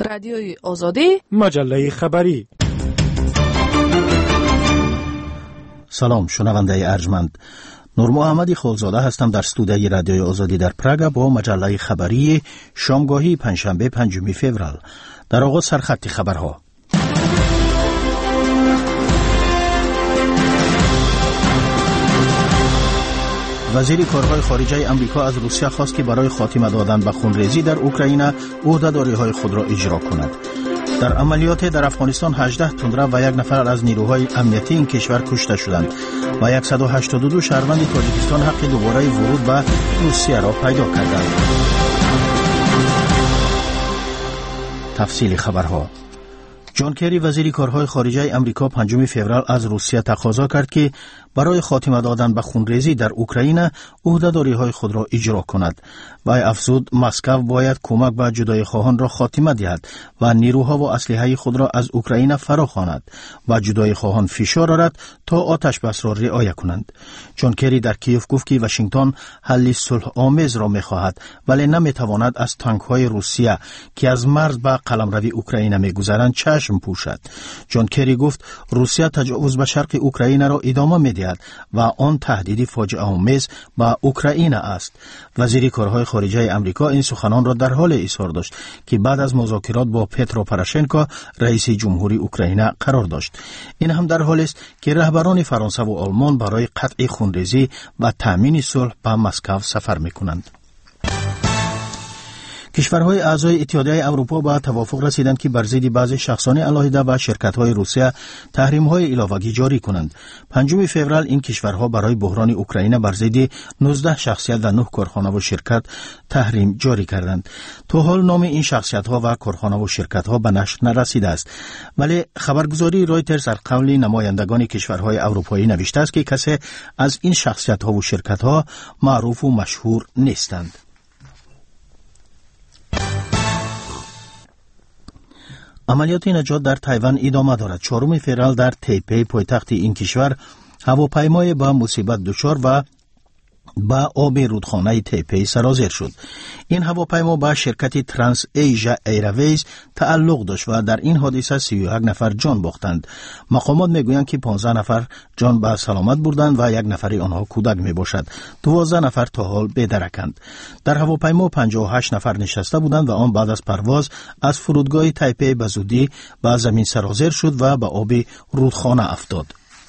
رادیوی آزادی، مجله خبری. سلام شنونده ارجمند، نور محمدی خالزاده هستم در استودیوی رادیوی آزادی در پراگ با مجله خبری شامگاهی پنجشنبه 5 فوریه. در آغاز سرخط خبرها. وزیر کارهای خارجه آمریکا از روسیه خواست که برای خاتمه دادن به خونریزی در اوکراین عهده‌داری‌های خود را اجرا کند. در عملیات در افغانستان 18 تندرو و یک نفر از نیروهای امنیتی این کشور کشته شدند و 182 شهروند تاجیکستان حق دوباره ورود به روسیه را پیدا کردند. تفصیل خبرها. جان کری وزیر کارهای خارجه آمریکا 5 فوریه از روسیه تقاضا کرد که برای خاتمه دادن به خونریزی در اوکراین عهده‌داری‌های خود را اجرا کند و افزود مسکو باید کمک به جدایی خواهان را خاتمه دهد و نیروها و اسلحه خود را از اوکراین فراخواند و جدایی خواهان فشار آورد تا آتش بس را رعایت کنند. جان کری در کیف گفت که واشنگتن حل صلح آمیز را می‌خواهد ولی نمی‌تواند از تانک‌های روسیه که از مرز به قلمرو اوکراین می‌گذرند چشم پوشد. جان کری گفت روسیه تجاوز به شرق اوکراین را ادامه می‌دهد و آن تهدیدی فاجعه آمیز به اوکراین است. وزیر کارهای خارجه آمریکا این سخنان را در حال اظهار داشت که بعد از مذاکرات با پترو پروشنکو رئیس جمهوری اوکراین قرار داشت. این هم در حالی است که رهبران فرانسه و آلمان برای قطع خونریزی و تامین صلح به مسکو سفر می‌کنند. کشورهای اعضای اتحادیه اروپا به توافق رسیدند که بر ضد بعضی شخصان علاهیده و شرکت‌های روسیه تحریم‌های علاوه‌ای جاری کنند. 5 فوریه این کشورها برای بحران اوکراین بر ضد 19 شخصیت و 9 کارخانه و شرکت تحریم جاری کردند. تا حال نام این شخصیت‌ها و کارخانه و شرکت‌ها به نشر نرسیده است، ولی خبرگزاری رایترز از قول نمایندگان کشورهای اروپایی نوشته است که کسی از این شخصیت‌ها و شرکت‌ها معروف و مشهور نیستند. عملیات نجات در تایوان ادامه دارد. 4 فوریه در تیپی پایتخت این کشور هواپیمای با مصیبت دچار و با آب رودخانه تیپی سرازیر شد. این هواپیما با شرکت ترانس ایژا ایرویز تعلق داشت و در این حادثه 31 نفر جان باختند. مقامات میگویند که 15 نفر جان به سلامت بردند و 1 نفر آنها کودک میباشد. 12 نفر تا حال بدرکند. در هواپیما 58 نفر نشسته بودند و آن بعد از پرواز از فرودگاه تیپی به زودی به زمین سرازیر شد و به آب رودخانه افتاد.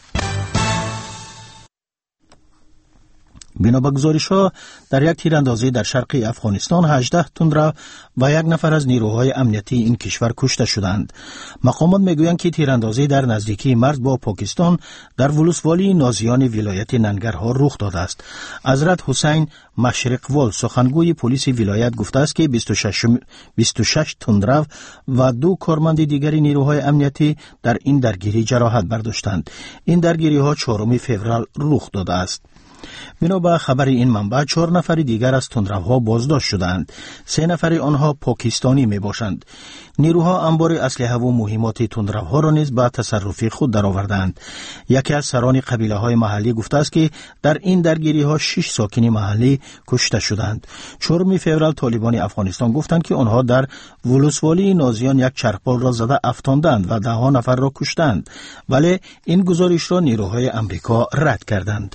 بنا به گزارش‌ها در یک تیراندازی در شرق افغانستان 18 تندرو و 1 نفر از نیروهای امنیتی این کشور کشته شدند. مقامات میگویند که تیراندازی در نزدیکی مرز با پاکستان در ولسوالی نازیان ولایت ننگرهار رخ داده است. حضرت حسین مشرقوال سخنگوی پلیس ولایت گفته است که 26 تندرو و 2 کارمند دیگری نیروهای امنیتی در این درگیری جراحت برداشتند. این درگیری‌ها 4 فوریه رخ داده است. بنا به خبر این منبع 4 نفر دیگر از تندروها بازداشت شدند. 3 نفر آنها پاکستانی می باشند. نیروها انبار اسلحه و مهمات تندروها را نیز به تصرف خود درآوردند. یکی از سران قبیله های محلی گفته است که در این درگیری ها 6 ساکن محلی کشته شدند. 4 فوریه طالبان افغانستان گفتند که آنها در ولسوالی نازیان یک چرخبال را زده افتاندند و 10 نفر را کشتند، ولی این گزارش را نیروهای امریکا رد کردند.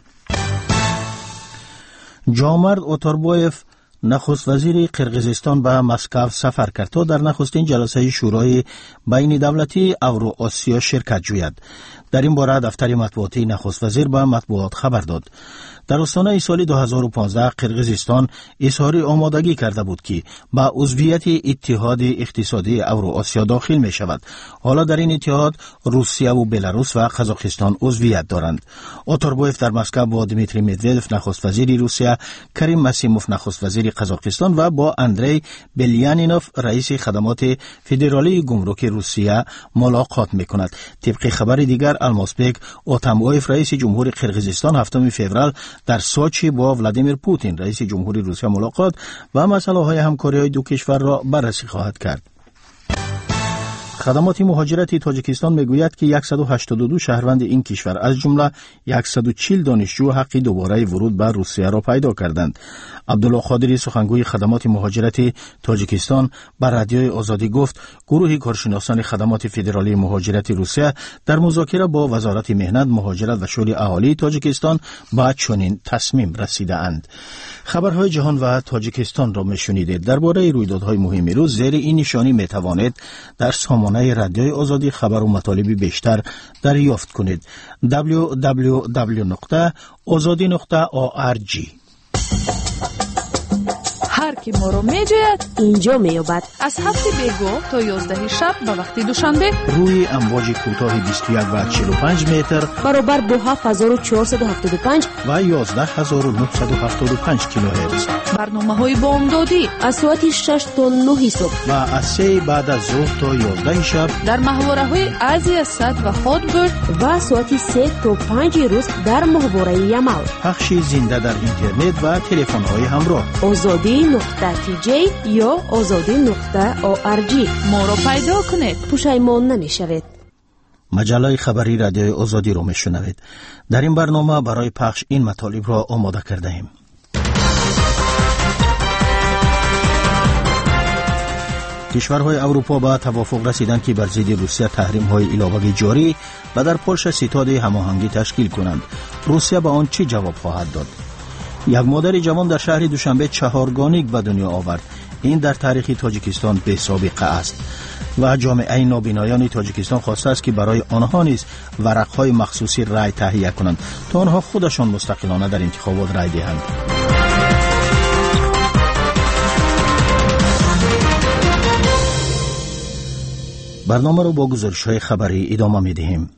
جامرد اوتاربایف نخست وزیر قرقیزستان به مسکو سفر کرد تا در نخستین جلسه شورای بین دولتی اورو آسیا شرکت جوید. در این باره دفتر مطبوعاتی نخست وزیر به مطبوعات خبر داد. در آستانه سال 2015 قرقیزستان اظهار آمادگی کرده بود که با عضویت اتحاد اقتصادی اورو آسیا داخل می شود. حالا در این اتحاد روسیه و بلاروس و قزاقستان عضویت دارند. اوتاربایف در مسکو با دیمیتری مدودف نخست وزیر روسیه، کریم مسیموف نخست وزیر قزاقستان و با اندری بلیانینوف رئیس خدمات فدرالی گمرک روسیه ملاقات می کند. طبق خبر دیگر الماسبک اوتامبایف رئیس جمهور قرقیزستان 7 فوریه در سوچی با ولادیمیر پوتین رئیس جمهوری روسیه ملاقات و مسائل همکاری های دو کشور را بررسی خواهد کرد. خدمات مهاجرت تاجیکستان میگوید که 182 شهروند این کشور از جمله 140 دانشجو حق دوباره ورود به روسیه را پیدا کردند. عبدالله قادری سخنگوی خدمات مهاجرت تاجیکستان بر رادیوی آزادی گفت گروه کارشناسان خدمات فدرالی مهاجرت روسیه در مذاکره با وزارت مهنت، مهاجرت و شؤون اهالی تاجیکستان به چنین تصمیم رسیده اند. خبرهای جهان و تاجیکستان را میشنیدید. درباره رویدادهای مهم روز زیر این نشانی میتوانید در سامانه رادیوی آزادی خبر و مطالب بیشتر دریافت کنید. www.azadi.org. هر کی ما رو میجوید اینجا میابد. از 7 بیگو تا 11 شب به وقت دوشنبه روی امواج کوتاه 21 و 45 متر برابر با 7475 و 11975 کیلوهرتز. برنامه‌های بامدادی از ساعت 6 تا 9 صبح و از 3 بعد از ظهر تا 11 شب در محوره‌های آسیا صد و هاتبرد و ساعت 3 تا 5 روز در محوره یمال. پخش زنده در اینترنت و تلفن‌های همراه. azadi.tj یا azadi.org. ما رو پیدا کنید. پشیمان نمیشوید. مجله خبری رادیوی آزادی رو میشنوید. در این برنامه برای پخش این مطالب را آماده کرده ایم. کشورهای اروپا به توافق رسیدند که بر ضد روسیه تحریم‌های علاوه‌ای جاری و در پولش ستاد هماهنگی تشکیل کنند. روسیه به آن چه جواب خواهد داد؟ یک مادر جوان در شهر دوشنبه 4 گانیک به دنیا آورد. این در تاریخ تاجیکستان بی سابقه است و جامعه نابینایان تاجیکستان خواسته است که برای آنها نیز ورقهای مخصوصی رای تهیه کنند تا آنها خودشان مستقلانه در انتخابات رای دهند. برنامه را با گزارش‌های خبری ادامه می‌دهیم.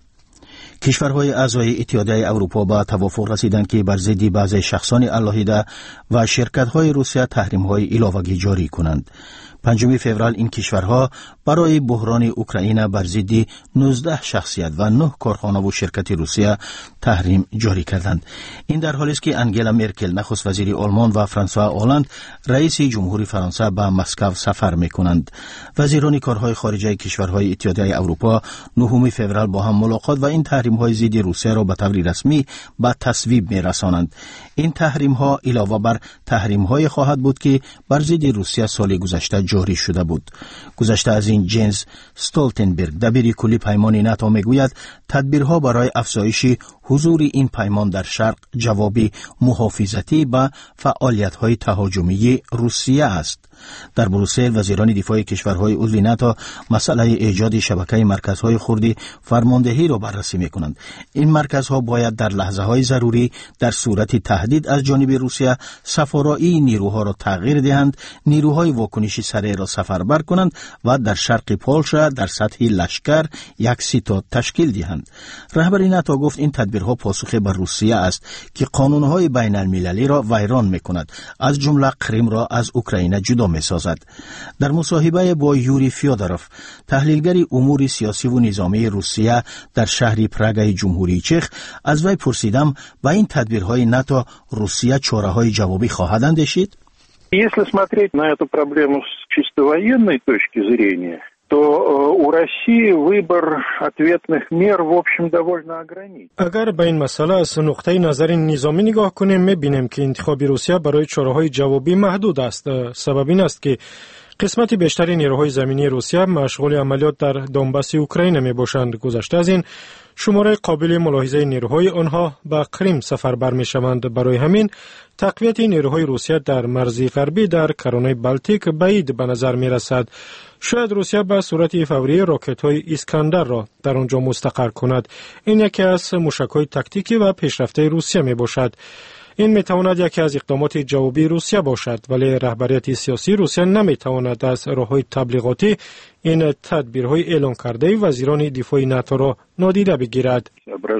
کشورهای اعضای اتحادیه اروپا به توافق رسیدند که بر ضد بعضی شخصان علاهیده و شرکت‌های روسیه تحریم‌های علاوه‌ای جاری کنند. 5 فوریه این کشورها برای بحران اوکراین بر ضد 19 شخصیت و 9 کارخانه و شرکت روسیه تحریم جاری کردند. این در حالی است که انگلا مرکل نخست وزیر آلمان و فرانسوا هلند رئیس جمهوری فرانسه به مسکو سفر می‌کنند. وزیران کارهای خارجه کشورهای اتحادیه اروپا 9 فوریه با هم ملاقات و این تحریم‌های ضد روسیه را به طور رسمی به تصویب می‌رسانند. این تحریم‌ها علاوه بر تحریم‌های خواهد بود که بر ضد روسیه سال گذشته جاری شده بود. گذشته از این جنس استولتنبرگ دبیر کلی پیمان ناتو میگوید تدبیرها برای افزایش حضور این پیمان در شرق جوابی محافظتی به فعالیت‌های تهاجمی روسیه است. در بروسل وزیران دفاع کشورهای عضو ناتو مسئله ایجاد شبکه مرکزهای خردی فرماندهی را بررسی می‌کنند. این مرکزها باید در لحظه‌های ضروری در صورت تهدید از جانب روسیه سفارایی نیروها را تغییر دهند، نیروهای واکنشی سریع را سفربر کنند و در شرق پولشا در سطح لشکر یک ستاد تشکیل دهند. رهبر ناتو گفت این تدبیرها پاسخ بر روسیه است که قانون‌های بین المللی را ویران می‌کند، از جمله کریم را از اوکراین جدا می‌سازد. در مصاحبه با یوری فیودروف تحلیلگر امور سیاسی و نظامی روسیه در شهر پراگ جمهوری چخ از وی پرسیدم با این تدبیرهای ناتو روسیه چاره‌های جوابی خواهد اندیشید؟ Если смотреть на эту проблему с чисто военной точки зрения, то у России выбор ответных мер, в общем, довольно ограничен. اگر به این مسئله از نقطه نظر نظامی نگاه کنیم می‌بینیم که انتخاب روسیه برای چاره‌های جوابی محدود است. سبب این است که قسمت بیشتر نیروهای زمینی روسیه مشغول عملیات در دونباس اوکراین میباشند. گذشته از این شماره قابل ملاحظه نیروهای آنها به کریم سفربر میشوند. برای همین تقویت نیروهای روسیه در مرز غربی در کرانه بالتیک بعید به نظر می رسد. شاید روسیه به صورت فوری راکت‌های اسکندر را در آنجا مستقر کند. این یکی از موشک‌های تاکتیکی و پیشرفته روسیه می باشد. این می تواند یکی از اقدامات جوابی روسیه باشد، ولی رهبریت سیاسی روسیه نمی تواند از راه‌های تبلیغاتی این تدبیرهای اعلان کرده وزیران دفاع ناتو را نادیده بگیرد.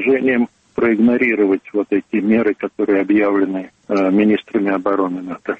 проигнорировать вот эти меры, которые объявлены министрами обороны НАТО.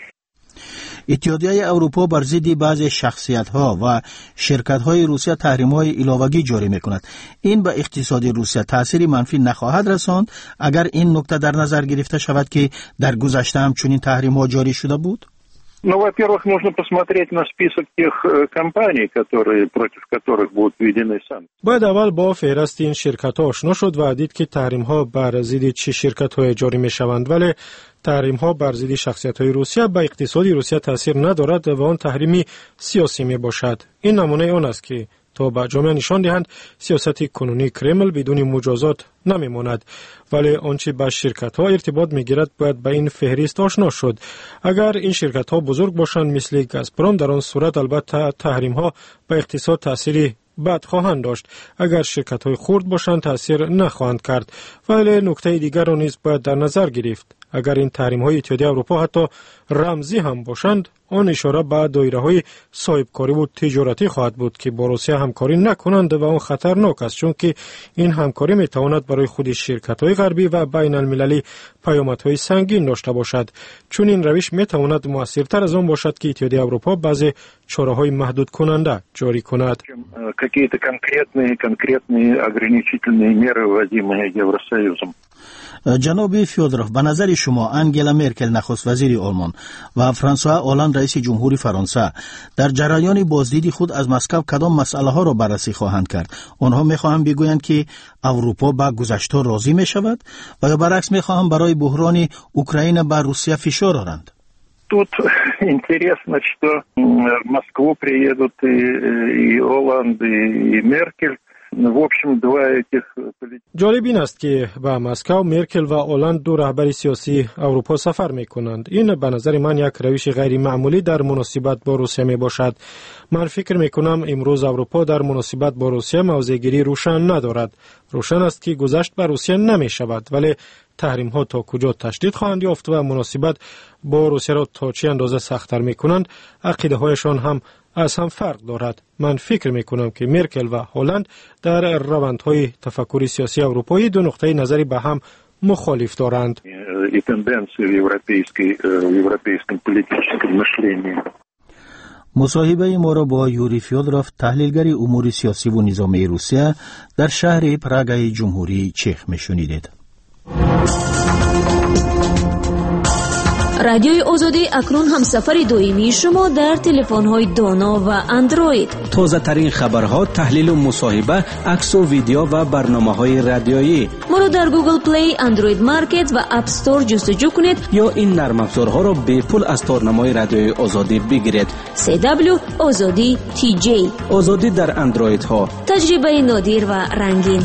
اتحادیه اروپا بر ضد بعضی شخصیت‌ها و شرکت‌های روسیه تحریم‌های علاوه‌ای جاری می‌کند. این به اقتصاد روسیه تأثیری منفی نخواهد رساند اگر این نکته در نظر گرفته شود که در گذشته هم چنین تحریم‌ها جاری شده بود؟ Ну, во-первых, нужно посмотреть на список тех компаний, против которых будут введены санкции. باید اول با فهرست این شرکت‌ها آشنا شد و دید که تحریم‌ها بر ضد چه شرکت‌های جاری می‌شوند، ولی تحریم‌ها بر ضد شخصیت‌های روسیه به اقتصاد روسیه تاثیر ندارد و آن تحریمی سیاسی میباشد. این نمونه آن است که تا به جامعه نشان دهند سیاست کنونی کرمل بدون مجازات نمیماند، ولی آنچه به شرکت‌ها ارتباط میگیرد باید به این فهرست آشنا شد. اگر این شرکت‌ها بزرگ باشند مثل گازپروم، در آن صورت البته تحریم‌ها به اقتصاد تأثیری بد خواهند داشت. اگر شرکت‌های خرد باشند تأثیر نخواهند کرد. ولی نکته دیگر را نیز باید در نظر گرفت. اگر این تحریم‌های اتحادیه اروپا حتی رمزی هم باشند، آن اشاره به دایره‌های صاحبکاری و تجارتی خواهد بود که با روسیه همکاری نکنند و آن خطرناک است، چون که این همکاری میتواند برای خود شرکت‌های غربی و بین المللی پیامدهای سنگین داشته باشد. چون این روش میتواند موثرتر از آن باشد که اتحادیه اروپا بعضی چاره‌های محدود کننده جاری کند. Какие-то конкретные ограничительные меры, вводимые Евросоюзом. جناب فیودروف، به نظر شما انگلا مرکل نخست وزیر آلمان و فرانسوا آلند رئیس جمهوری فرانسه در جریان بازدید خود از مسکو کدام مسئله ها را بررسی خواهند کرد؟ آنها میخواهند بگویند که اروپا به گذشته راضی می شود و یا برعکس میخواهند برای بحران اوکراین بر روسیه фишор آورند؟ Тут интересно, что в Москву приедут и Оланд, и Меркель. В общем, два этих... جالب این است که به مسکو مرکل و آلند دو رهبر سیاسی اروپا سفر میکنند. این به نظر من یک روش غیر معمولی در مناسبت با روسیه می باشد. من فکر میکنم امروز اروپا در مناسبت با روسیه موضع‌گیری روشن ندارد. روشن است که گذشت بر روسیه نمی شود، ولی تحریم ها تا کجا تشدید خواهند یافت و مناسبت با روسیه را تا چه اندازه سخت‌تر میکنند، عقیده هایشان هم از هم فرق دارد. من فکر میکنم که مرکل و هلند در روندهای تفکر سیاسی اروپایی دو نقطه نظری به هم مخالف دارند. مصاحبه ما را با یوری فیودروف، تحلیلگر امور سیاسی و نظامی روسیه، در شهر پراگ جمهوری چک میشنیدید. رادیوی آزادی اکنون هم سفر دائمی شما در تلفن‌های دانا و اندروید. تازه ترین خبرها، تحلیل و مصاحبه، عکس و ویدیو و برنامه‌های رادیویی. ما را در گوگل پلی، اندروید مارکت و اپ استور جستجو کنید یا این نرم افزارها را به پول از تارنمای رادیوی آزادی بگیرید. CW آزادی TJ. آزادی در اندروید ها. تجربه نادر و رنگین.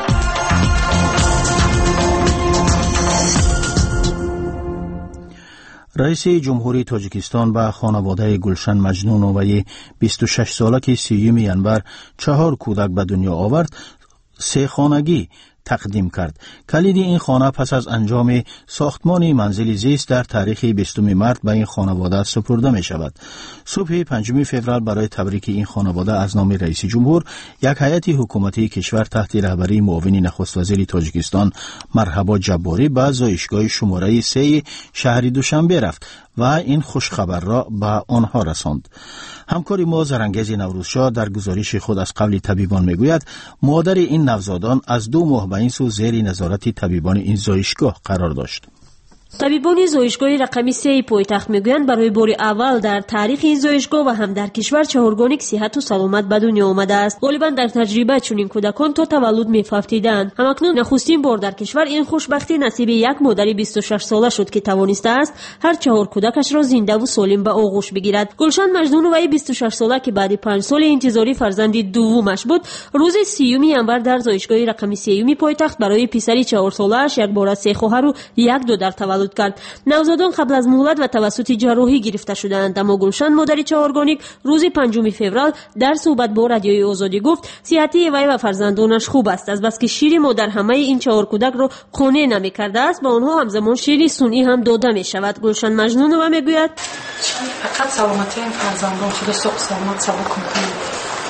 رئیس جمهوری تاجیکستان به خانواده گلشن مجنونوی 26 ساله که 30 ینور 4 کودک به دنیا آورد، 3 خانگی تقدیم کرد. کلید این خانه پس از انجام ساختمان منزل زیست در تاریخ 20 مارس به این خانواده سپرده می شود. صبح 5 فوریه برای تبریک این خانواده از نام رئیس جمهور، یک هیئت حکومتی کشور تحت رهبری معاون نخست وزیر تاجیکستان مرحبا جباری به زایشگاه شماره 3 شهر دوشنبه رفت و این خوش خبر را به آنها رساند. همکار ما زرنگیز نوروزشاه در گزارش خود از قبل طبیبان میگوید مادر این نوزادان از 2 ماه به این سو زیر نظارت طبیبان این زایشگاه قرار داشت. طبیبان زایشگاه رقمی 3 پایتخت میگویند برای بار اول در تاریخ این زایشگاه و هم در کشور 4 گانه صحت و سلامت به دنیا آمده است. غالبا در تجربه چنین کودکان تا تولد میفافتیدند. همکنون نخستین بار در کشور این خوشبختی نصیب یک مادر 26 ساله شد که توانسته است هر 4 کودکش را زنده و سالم به آغوش بگیرد. گلشن مجنونوی 26 ساله که بعد 5 سال انتظاری فرزند دومش بود، روز 30 ینور در زایشگاه رقمی 3 پایتخت برای پسری 4 ساله‌اش یک بار 3 خواهر و 1 دختر تولد کرد. نوزادان قبل از مولد و توسط جراحی گرفته شدند، اما گلشن مادر 4 گانه روز 5 فوریه در صحبت با رادیوی آزادی گفت صحتی وی و فرزندانش خوب است، از بس که شیر مادر همه این 4 کودک را خانه نمی کرده است، با آنها همزمان شیر سنی هم داده می شود. گلشن مجنون و میگوید فقط سلامتی این فرزندان خدا سلامت سبا کنید.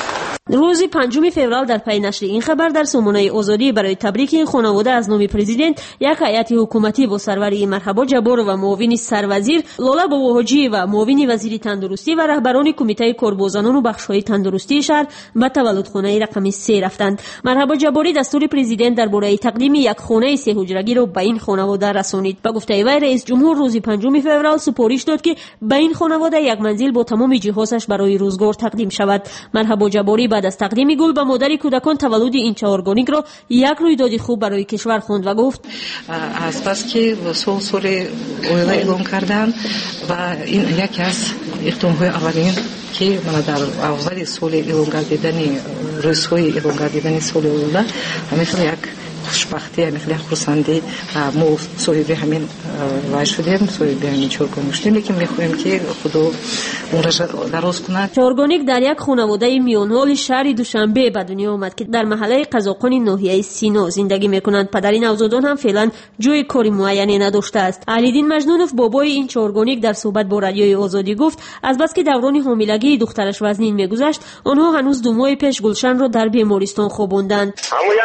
روز 5 فوریه در پی نشر این خبر در سامانه آزادی برای تبریک این خانواده از نام پرزیدنت یک هیئت حکومتی با سروری مرحبا جبار و معاون سروزیر لاله باباحاجی و معاون وزیر تندرستی و رهبران کمیته کاربازان و بخش‌های تندرستی شهر به تولدخانه رقم 3 رفتند. مرحبا جباری دستور پرزیدنت درباره تقدیم یک خانه 3 حجرگی را به این خانواده رسانید. به گفته وی رئیس جمهور روز 5 فوریه سپارش داد که به این خانواده یک منزل با تمام جهازش برای روزگار تقدیم شود. مرحبا جباری بعد از تقدیم گل به مادر کودکان تولد این چهارگانگ را یک رویداد خوب برای کشور خواند و گفت از بس که سال اویلا اعلام کردن و این یکی از اقدام‌های اولین که من در اول سال اعلام گردیدن روزهای اعلام گردیدن سال اویلا همین یک خوشبختی همین خرسندی ما صاحب همین وای شدیم صاحب همین چهارگانگ شدیم لیکن میخوایم که خدا اون را درست کنه. چهارگانگ در یک خانواده میانحال شهر دوشنبه به دنیا آمد که در محله قزاقان ناحیه سینا زندگی میکنند. پدر نوزادان هم فعلا جای کاری معینی نداشته است. علیدین مجنونوف بابای این چهارگانگ در صحبت با رادیوی آزادی گفت از بس که دوران حاملگی دخترش وزنین میگذشت آنها هنوز 2 ماه پیش گلشن را در بیمارستان خواباندند.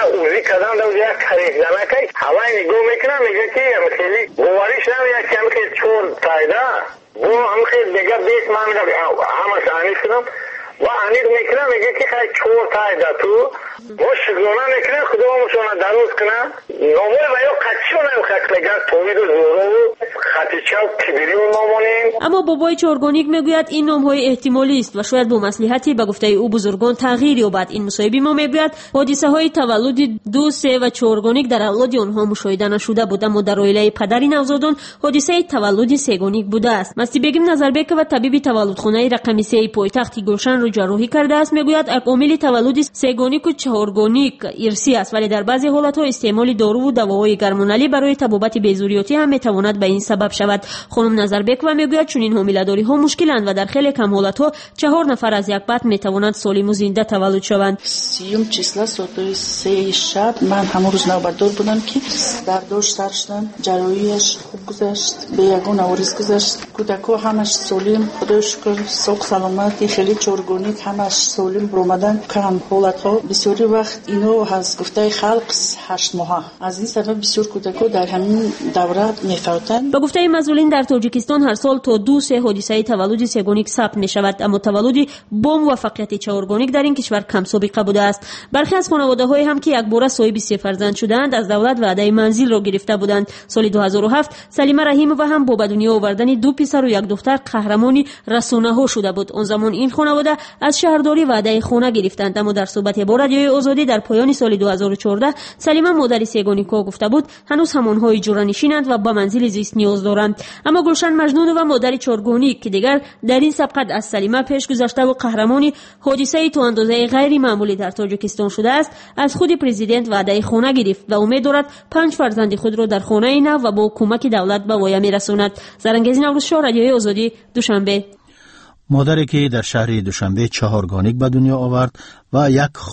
خرید زنکی هوای نگاه میکنه میگه که خیلی باوریش نمیاد که خیلی چور تایده بو هم خیلی دیگه بیت من همش آنی شدم و آنی میکنه میگه که خیلی چور تایده تو و شگونه میکنه خدا همشونه دروز کنه ناموی باید قدشونه خکلگر توید و زورو خطیچه و کبیری و نامونیم. اما بابای چهارگانگ میگوید این نامهای احتمالی است و شاید با مصلحتی به گفته او بزرگان تغییر یابد. این مصاحبه ما میگوید حادثه های تولد 2، 3 و چهارگانگ در اولاد آنها مشاهده نشده بود اما در عائله پدر نوزادان حادثه تولد سهگانگ بوده است. مستی بیگم نظربک و طبیب تولدخانه رقم 3 پایتخت گلشن را جراحی کرده است میگوید عامل تولد سهگانگ و چهارگانگ ارثی است ولی در بعضی حالت‌ها استعمال دارو و دواهای گرمونالی برای تبابت بیزوریاتی هم میتواند به این سبب شود. خانم نظربک و میگوید چنین حامله‌داری ها مشکلند و در خیلی کم حالت‌ها 4 نفر از یک بطن میتوانند سالم و زنده تولد شوند. 30 چیسلا ساعت 3 شب من همون روز نوبتدار بودم که درداش سر شدن جراحیش خوب گذشت به یگان عوارض گذشت کودک‌ها همش سالم خدا شکر ساق سلامت خیلی چهارگانگ همش سالم برآمدن کم حالت‌ها بسیاری وقت اینو از گفته خلق 8 ماه از این سبب بسیار کودک‌ها در همین دوره میفوتند. به گفته مسئولین در تاجیکستان هر سال تا 2-3 حادثه تولد سهگانگ ثبت می‌شود اما تولد با موفقیت چهارگانگ در این کشور کم سابقه بوده است. برخی از خانواده‌های هم که یک بار صاحب 3 فرزند شدند از دولت وعده منزل را گرفته بودند. سال 2007 سلیمه رحیم و هم با به دنیا آوردن 2 پسر و 1 دختر قهرمانی رسانه‌ها شده بود. اون زمان این خانواده از شهرداری وعده خانه گرفتند اما در صحبت با رادیوی آزادی در پایان سال 2014 سلیمه مادر سهگانگ گفته بود هنوز همانها اجاره نشینند و با منزل زیست نیاز دارند. اما گلشن مجنون و مادر چهارگانگ که دیگر در این سبقت از سلیمه پیش گذشته و قهرمانی حادثه تو اندازه غیر معمولی در تاجیکستان شده است از خود پرزیدنت وعده خانه گرفت و امید دارد 5 فرزند خود را در خانه نو و با کمک دولت به وای میرساند. زرنگیز نوروزشاه رادیوی آزادی دوشنبه. مادری که در شهر دوشنبه چهارگانگ به دنیا آورد و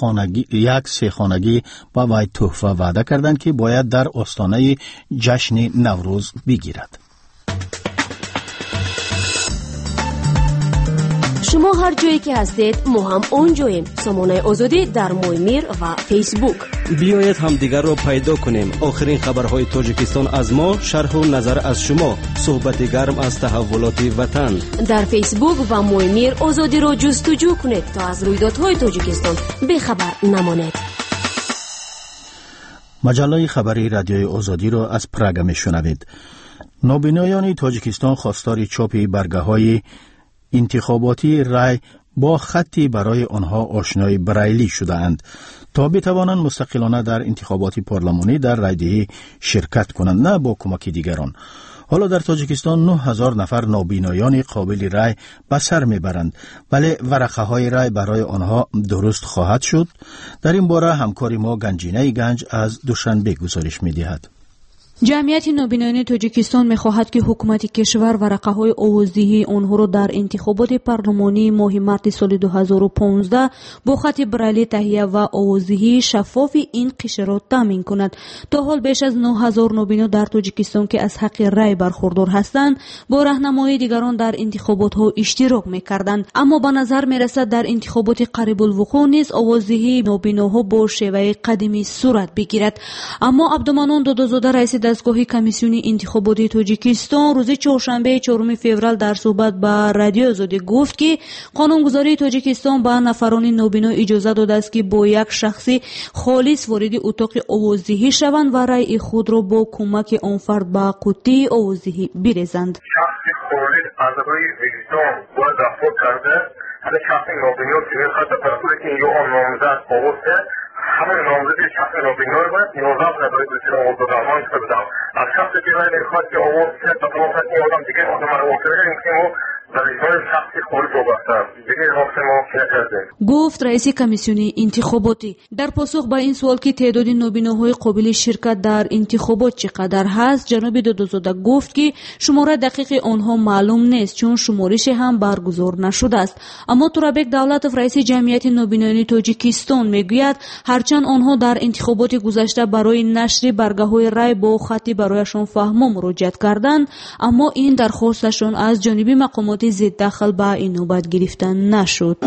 یک 3 خانگی با وی تحفه وعده کردند که باید در آستانه جشن نوروز بگیرد. شما هر جایی که هستید ما هم اونجاییم. سامانه آزادی در مویمیر و فیسبوک. بیایید هم دیگر را پیدا کنیم. آخرین خبرهای تاجیکستان از ما، شرح و نظر از شما، صحبت گرم از تحولات وطن. در فیسبوک و مویمیر آزادی را جستجو کنید تا از رویدادهای تاجیکستان بخبر نمانید. مجله خبری رادیوی آزادی را از پراگ میشنوید. نابینایان تاجیکستان خواستار چاپ برگه‌های انتخاباتی رای با خطی برای آنها آشنای برایلی شده‌اند تا بتوانند مستقلانه در انتخابات پارلمانی در رایدهی شرکت کنند نه با کمک دیگران. حالا در تاجیکستان 9000 نفر نابینایان قابل رای به سر میبرند ولی ورقه های رای برای آنها درست خواهد شد. در این باره همکار ما گنجینه گنج از دوشنبه گزارش میدهد. جمعیت نوبینایان تاجیکستان می‌خواهد که حکومت کشور ورقه‌های آوازدهی آنها را در انتخابات پارلمانی ماه مارس سال 2015 با خط برالی تهیه و آوازدهی شفاف این قشر را تامین کند. تا حال بیش از 9000 نوبینا در تاجیکستان که از حق رای برخوردار هستند با راهنمایی دیگران در انتخابات‌ها اشتراک می‌کردند، اما به نظر می‌رسد در انتخابات قریب الوقوع نیز آوازدهی نوبیناها با شیوه قدیمی صورت بگیرد. اما عبدالمنان دادازاده رئیس دستگاه کمیسیون انتخاباتی تاجیکستان روز چهارشنبه 4 فوریه در صحبت با رادیو آزادی گفت که قانونگذاری تاجیکستان به نفران نوبینا اجازه داده است که با یک شخصی خالص وارد اتاق آوازدهی شوند و رای خود را با کمک آن فرد به قوطی آوازدهی بریزند. شخصی خالص از روی وجدان باید رفتار کرده. هر شخص نوبینا که میخواد به طرفی که این نامزد آورده همه نامزدی شخص نوبینا رو باید 19 نفر بسیار آورد و درمان کردم. از شخصی که رای میخواد که آورد شد به طرف این آدم دیگه آدم رو آورده این که ما در ازای شخصی خالص آورده دیگه رابطه ما نکرده، گفت رئیس کمیسیون انتخاباتی. در پاسخ به این سوال که تعداد نوبیناهای قابل شرکت در انتخابات چقدر هست، جناب دادازاده گفت که شماره دقیق آنها معلوم نیست چون شمارش هم برگزار نشده است. اما تورابک دولتوف رئیس جمعیت نوبینایان تاجیکستان میگوید هرچند آنها در انتخابات گذشته برای نشر برگه‌های رای با خطی برایشان فهمو مراجعت کردند، اما این درخواستشان از جانب مقامات ضد دخل به این نوبت گرفته نشد.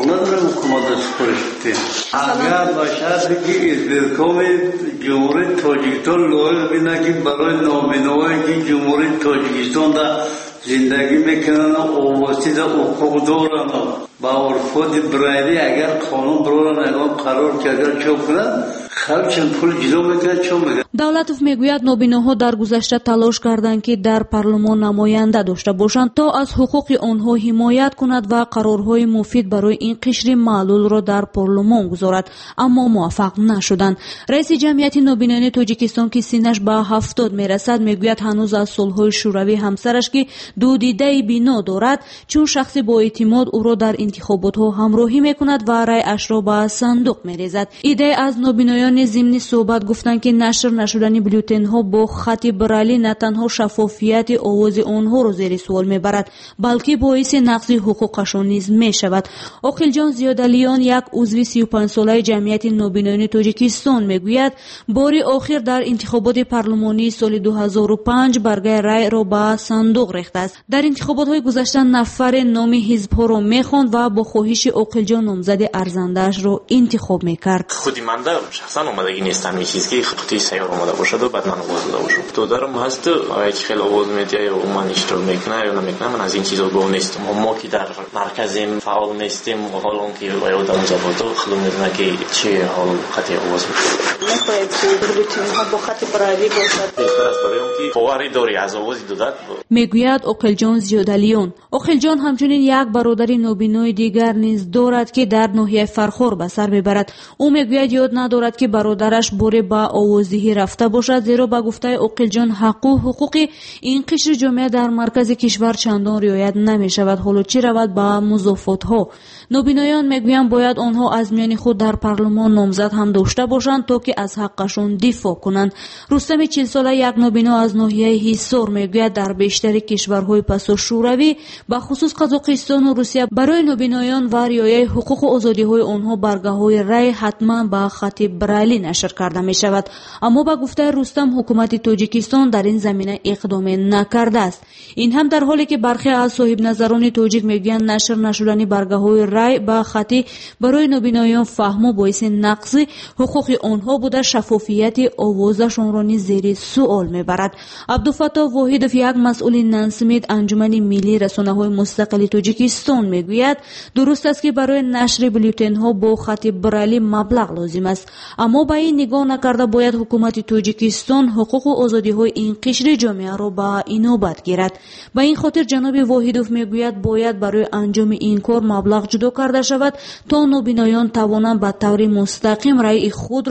اگر باشد که ازدرکام جمهوری تاجیکستان لایق بینه که برای نابینایی که جمهوری تاجیکستان در زندگی میکنن آوازی در حقوق دارن با عرفات برایدی اگر قانون برارن اعلام قرار که اگر چوب کنن خلچن پول جدا میکنن چون میکنن. دولتوف میگوید نوبیناها در گذشته تلاش کردند که در پارلمان نماینده داشته باشند تا از حقوق آنها حمایت کند و قرارهای مفید برای این قشر معلول را در پارلمان گذارد، اما موفق نشدند. رئیس جمعیت نوبینایان تاجیکستان که سینش به 70 میرسد میگوید هنوز از صلح‌های شوروی همسرش که دو دیده بینا دارد چون شخص با اعتماد او را در انتخابات ها همراهی میکند و رای اش را به صندوق میریزد. ایده از نوبینایان ضمن صحبت گفتند که نشر نشدن بلوتن ها با خط برالی نه تنها شفافیت آواز آنها را زیر سوال میبرد بلکه باعث نقض حقوقشان نیز میشود. عاقلجان زیادلیان یک عضو 35 ساله جمعیت نوبینایان تاجیکستان میگوید بار آخر در انتخابات پارلمانی سال 2005 برگه رای را به صندوق ریخته است. در انتخابات های گذشته نفر نام حزب ها را میخواند و با خواهش عاقلجان نامزد ارزنده‌اش را انتخاب میکرد. خودی من در شخصا اومدگی نیستم این چیزی که خطی سیار اومده باشد و بعد من آواز داده باشم. تو دارم هست آیا که خیلی آواز میده یا من اشتراک میکنه یا نمیکنه، من از این چیزا گو نیستم. ما که در مرکزیم فعال نیستیم و حالا که آیا در مزافاتو خودم میدونه که چی حال خطی آواز میکنه. نباید که بلوتین ها با خط برالی باشد. بهتر است برای اون که فواری داری از آوازی دادن. میگوید عاقلجان زیادلیان. عاقلجان همچنین یک برادر نوبینای دیگر نیز دارد که در ناحیه فرخار به سر میبرد. او میگوید یاد ندارد که برادرش باره با آوازدهی رفته باشد، زیرا به گفته عاقلجان حقوق این قشر جامعه در مرکز کشور چندان رعایت نمیشود، حالا چه رود با مضافات ها. نوبینایان میگویند باید آنها از میان خود در پارلمان نامزد هم داشته باشند تا که از حقشون دفاع کنند. رستم 40 ساله یک نوبینا از ناحیه حصار میگوید در بیشتر کشورهای پسا شوروی به خصوص قزاقستان و روسیه برای نوبینایان و رعایت حقوق و آزادی‌های آنها برگه‌های رای حتما با خط برالی نشر کرده می‌شود، اما با گفته رستم حکومت تاجیکستان در این زمینه اقدام نکرده است. این هم در حالی که برخی از صاحب نظران تاجیک میگویند نشر نشدن برگه‌های رای با خطی برای نوبینایان فهم و باعث نقض حقوق آنها بوده شفافیت آوازشان را نیز زیر سوال میبرد. عبدالفتاح واحدوف یک مسئول ننسمید انجمن ملی رسانه‌های مستقل تاجیکستان میگوید درست است که برای نشر بلوتن ها با خط برالی مبلغ لازم است، اما با این نگاه نکرده باید حکومت تاجیکستان حقوق و آزادی‌های این قشر جامعه را به اینوبت گیرد. با این خاطر جناب واحدوف میگوید باید برای انجام این کار مبلغ جدا کرده شود تا نوبینایان توانند به طور مستقیم رای خود را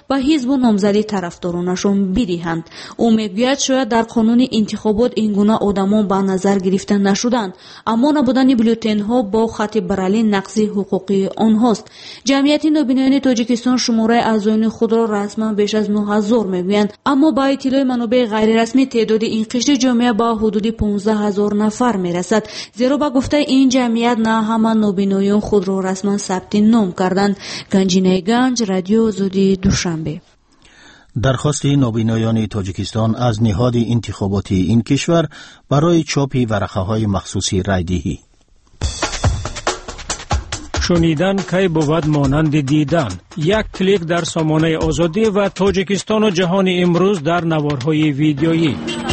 به حزب و نامزدی طرفدارانشان بدهند. او میگوید شاید در قانون انتخابات این گونه آدمان به نظر گرفته نشدند، اما نبودن بولتن ها با خط برلی نقض حقوقی آنهاست. جمعیت نابینایان تاجیکستان شماره اعضایان خود را رسما بیش از 9000 میگویند، اما با اطلاع منابع غیر رسمی تعداد این قشر جامعه با حدود 15000 نفر میرسد، زیرا با گفته این جمعیت نه همه نابینایان خود را رسما ثبت نام کردند. گنجینه گنج، رادیو آزادی، دوشنبه. درخواست نابینایان تاجیکستان از نهاد انتخاباتی این کشور برای چاپ ورقه‌های مخصوصی رایدهی. شنیدن کی بود مانند دیدن. یک کلیک در سامانه آزادی و تاجیکستان و جهان امروز در نوارهای ویدیویی.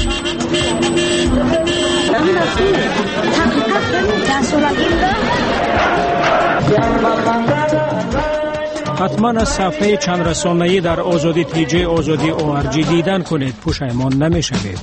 حتما از صفحه چند رسانه‌ای در آزادی تیجی آزادی ORG دیدن کنید، پشیمان نمی‌شوید.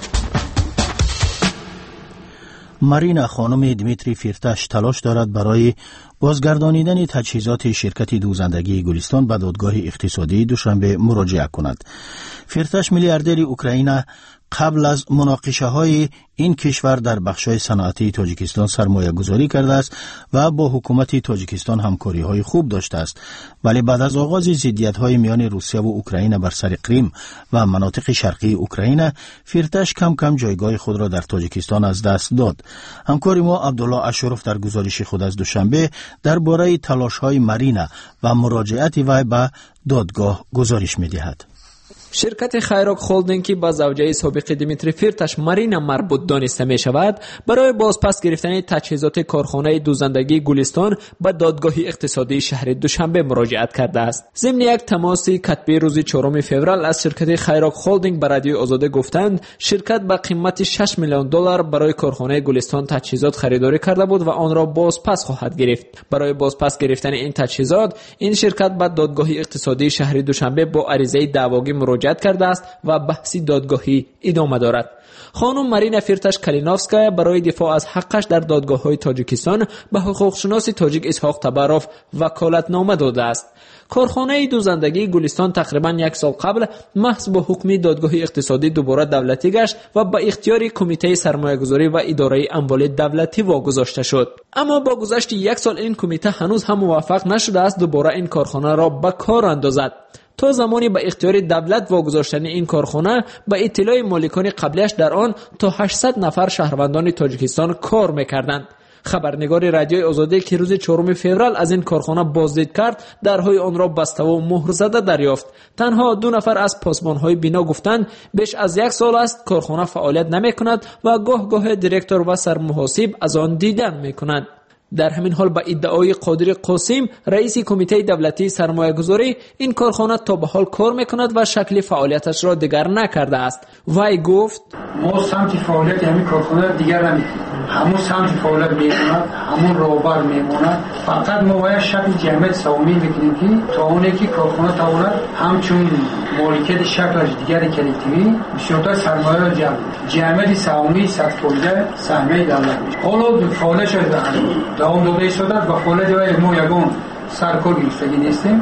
مارینا خانم دمیتری فیرتاش تلاش دارد برای بازگردانیدن تجهیزات شرکت دوزندگی گلستان به دادگاه اقتصادی دوشنبه مراجعه کند. فیرتاش میلیاردر اوکراین قبل از مناقشه های این کشور در بخش‌های صنعتی تاجیکستان سرمایه گذاری کرده است و با حکومت تاجیکستان همکاری های خوب داشته است، ولی بعد از آغاز ضدیت های میان روسیه و اوکراین بر سر کریم و مناطق شرقی اوکراین، فیرتاش کم کم جایگاه خود را در تاجیکستان از دست داد. همکار ما عبدالله اشرف در گزارش خود از دوشنبه درباره تلاش های مارینا و مراجعت وی به دادگاه گزارش می‌دهد. شرکت خیراک هولدینگ که با زوجه سابق دمیتری فیرتاش مارینا مربوط دانسته می شود، برای بازپس گرفتن تجهیزات کارخانه دوزندگی گلستان به دادگاه اقتصادی شهر دوشنبه مراجعت کرده است. ضمن یک تماس کتبی روز 4 فوریه از شرکت خیراک هولدینگ به رادیو آزاده گفتند شرکت به قیمت 6 میلیون دلار برای کارخانه گلستان تجهیزات خریداری کرده بود و آن را بازپس خواهد گرفت. برای بازپس گرفتن این تجهیزات، این شرکت به دادگاه اقتصادی شهر دوشنبه با عریضه دعواگی مراجعت کرده است و بحث دادگاهی ادامه دارد. خانم مارینا فیرتاش کالینوفسکایا برای دفاع از حقش در دادگاه‌های تاجیکستان به حقوقشناس تاجیک اسحاق تبروف وکالتنامه داده است. کارخانه دوزندگی گلستان تقریبا یک سال قبل محض با حکم دادگاه اقتصادی دوباره دولتی گشت و به اختیار کمیته سرمایه‌گذاری و اداره اموال دولتی واگذاشته شد. اما با گذشت یک سال این کمیته هنوز هم موفق نشده است دوباره این کارخانه را به کار اندازد. تا زمانی به اختیار دولت واگذاشتن این کارخانه، به اطلاع مالکان قبلیش در آن تا 800 نفر شهروندان تاجیکستان کار می‌کردند. خبرنگار رادیوی آزادی که روز 4 فوریه از این کارخانه بازدید کرد، درهای آن را بسته و مهر زده دریافت. تنها 2 نفر از پاسبان‌های بنا گفتند بیش از 1 سال است کارخانه فعالیت نمی‌کند و گاه گاه دیرکتور و سرمحاسب از آن دیدن می‌کنند. در همین حال با ادعای قادر قاسم، رئیس کمیته دولتی سرمایه‌گذاری، این کارخانه تا به حال کار می‌کند و شکل فعالیتش را دیگر نکرده است. وی گفت: ما سمت فعالیت همین کارخانه دیگر نمی‌کنیم. همون سمت فعالیت می‌کند، همون راهبر می‌ماند. فقط ما باید شکل جمعیت سهامی بکنیم که تا اونی که کارخانه تواند همچون مالکیت شکلش دیگری کلیکتیوی بسیار سرمایه جمعیت سهامی 100% سهمیه دولت میشه. حالا فعالیتش دوام داده شده و فعالیت ما یگان سرکار گرفتگی نیستیم.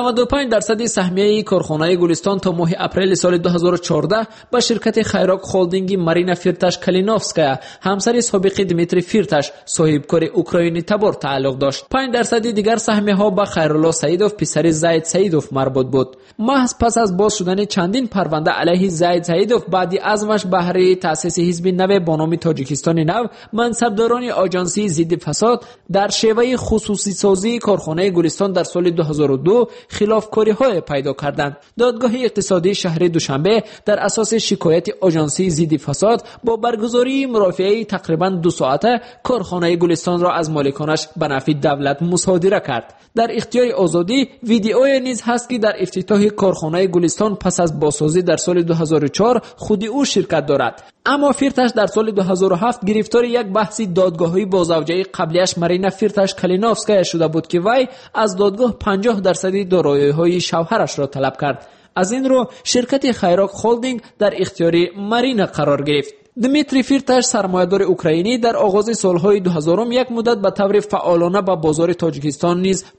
95% سهمیه کارخانه گلستان تا ماه اپریل سال 2014 به شرکت خیراک هولدینگ مارینا فیرتاش کالینوفسکایا، همسر سابق دمیتری فیرتاش، صاحبکار اوکراینی تبار تعلق داشت. 5% دیگر سهمیه ها به خیرالله سعیدوف، پسر زید سعیدوف مربوط بود. محض پس از باز شدن چندین پرونده علیه زید سعیدوف، بعد عزمش بهره تأسیس حزب نو با نام تاجیکستان نو، منصبداران آژانسی ضد فساد در شیوه خصوصی سازی کارخانه گلستان در سال 2002 خلافکاری‌های پیدا کردند. دادگاه اقتصادی شهر دوشنبه در اساس شکایت آژانسی ضد فساد با برگزاری مرافعه تقریباً 2 ساعته کارخانه گلستان را از مالکانش به نفع دولت مصادره کرد. در اختیار آزادی ویدیوی نیز هست که در افتتاح کارخانه گلستان پس از بازسازی در سال 2004 خود او شرکت دارد. اما فیرتاش در سال 2007 گرفتار یک بحث دادگاهی با زوجه قبلیش مارینا فیرتاش کالینوفسکایا شده بود که وی از دادگاه 50% دارایی‌های شوهرش را طلب کرد. از این رو شرکت خیراک هولدینگ در اختیار مارینا قرار گرفت. دمیتری فیرتاش سرمایه‌دار اوکراینی در آغاز سالهای 2000 یک مدت به طور فعالانه به بازار تاجیکستان نیز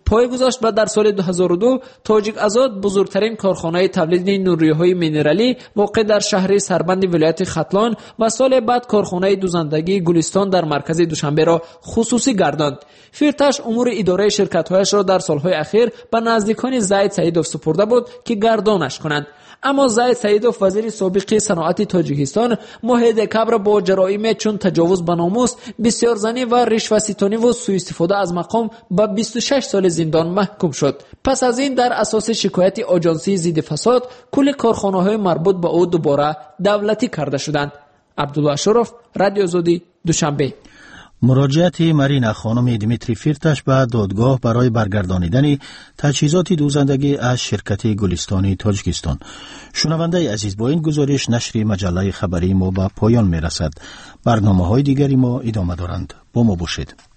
پای گذاشت و در سال 2002 تاجیک آزاد بزرگترین کارخانه تولید نوریه‌های مینرالی واقع در شهر سربند ولایت ختلان و سال بعد کارخانه دوزندگی گلستان در مرکز دوشنبه را خصوصی گرداند. فیرتاش امور اداره شرکت‌هایش را در سالهای اخیر به نزدیکان زید سعیدوف سپرده بود که گردانش کنند. اما زید سعیدوف وزیر سابق صنعت تاجیکستان ماه دکبر با جرایم چون تجاوز به ناموس، بسیارزنی و رشوه‌ستانی و سوء استفاده از مقام به 26 سال زندان محکوم شد. پس از این در اساس شکایت آژانسی ضد فساد کل کارخانه‌های مربوط به او دوباره دولتی کرده شدند. عبدالله شرف، رادیو آزادی، دوشنبه. مراجعت مارینا خانم دیمیتری فیرتاش به دادگاه برای برگردانیدن تجهیزات دوزندگی از شرکت گلستانی تاجیکستان. شنونده عزیز، با این گزارش نشر مجله خبری ما به پایان می رسد. برنامه‌های دیگری ما ادامه دارند. با ما باشید.